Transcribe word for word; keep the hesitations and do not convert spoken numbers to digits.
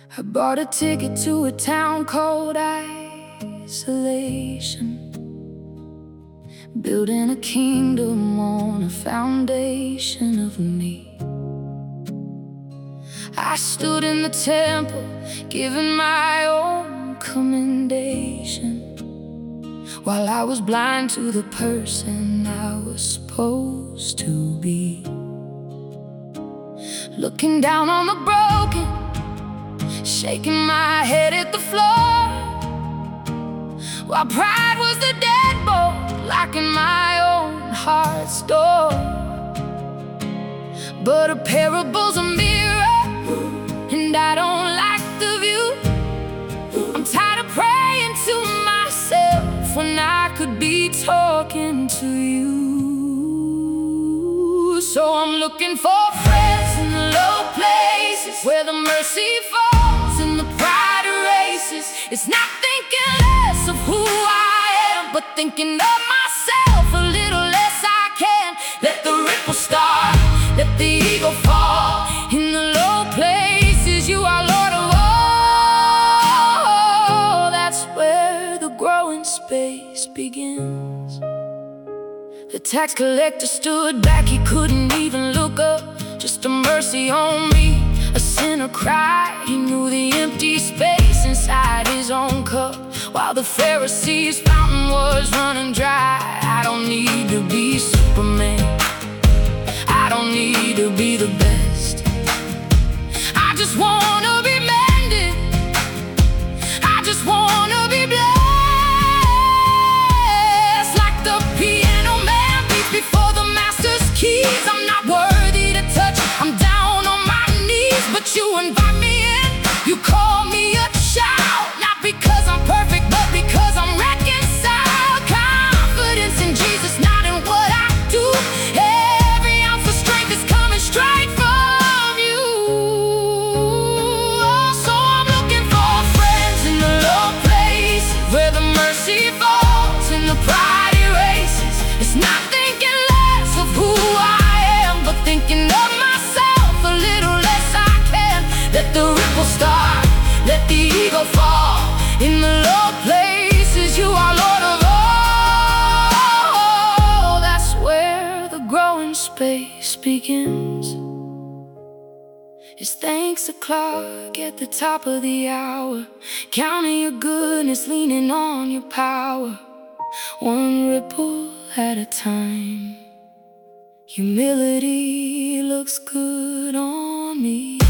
I bought a ticket to a town called isolation, building a kingdom on a foundation of me. I stood in the temple, giving my own commendation, while I was blind to the person I was supposed to be. Looking down on the broken, shaking my head at the floor, while pride was the deadbolt locking my own heart's door. But a parable's a mirror, and I don't like the view. I'm tired of praying to myself when I could be talking to you. So I'm looking for friends in the low places, where the mercy falls and the pride erases. It's not thinking less of who I am, but thinking of myself a little less. I can let the ripple start, let the eagle fall. In the low places, you are Lord of all. That's where the growing space begins. The tax collector stood back, he couldn't even look up. Just a mercy on me, a sinner cried. He knew the empty space inside his own cup, while the Pharisees' fountain was running dry. I don't need to be Superman, I don't need to be the best. I just wanna be mended, I just wanna be blessed. Like the piano man beats before the master's keys. I'm not worthy to touch, I'm down on my knees, but you invite me in, you call me a child. Not because I'm perfect, but because I'm reconciled. Confidence in Jesus, not in what I do. Every ounce of strength is coming straight from you. Oh, so I'm looking for friends in the low places, where the mercy falls and the pride erases. It's not thinking less of who I am, but thinking of myself a little less. I can let the ripple start, let the eagle fall. In the low places, you are Lord of all. That's where the growing space begins. It's thanks o'clock at the top of the hour, counting your goodness, leaning on your power, one ripple at a time. Humility looks good on me.